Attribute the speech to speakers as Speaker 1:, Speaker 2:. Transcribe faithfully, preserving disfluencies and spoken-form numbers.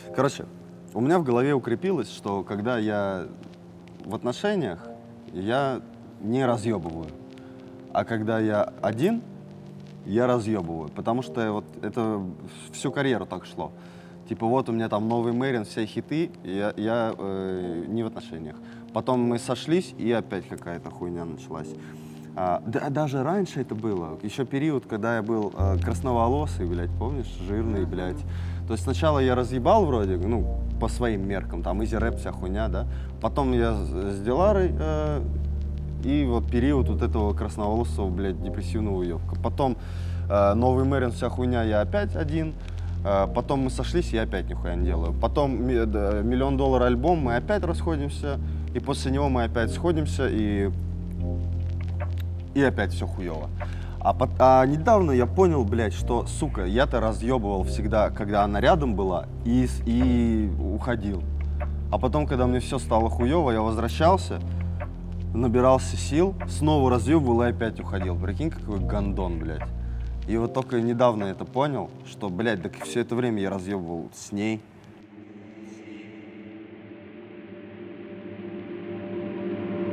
Speaker 1: Короче, у меня в голове укрепилось, что когда я в отношениях, я не разъебываю. А когда я один, я разъебываю. Потому что вот это всю карьеру так шло. Типа вот у меня там новый Мэрин, все хиты, и я, я э, не в отношениях. Потом мы сошлись, и опять какая-то хуйня началась. А, да, даже раньше это было. Еще период, когда я был э, красноволосый, блядь, помнишь, жирный, блядь. То есть сначала я разъебал вроде, ну, по своим меркам, там, изи рэп, вся хуйня, да. Потом я с, с Диларой, э, и вот период вот этого красноволосого, блядь, депрессивного уебка. Потом э, новый Мэрин, вся хуйня, я опять один. Э, потом мы сошлись, я опять нихуя не делаю. Потом ми- да, миллион доллар альбом, мы опять расходимся. И после него мы опять сходимся, и и опять все хуёво. А, пот- а недавно я понял, блядь, что, сука, я-то разъебывал всегда, когда она рядом была, и, с- и уходил. А потом, когда мне все стало хуёво, я возвращался, набирался сил, снова разъебывал и опять уходил. Прикинь, какой гандон, блядь. И вот только недавно это понял, что, блядь, так все это время я разъебывал с ней,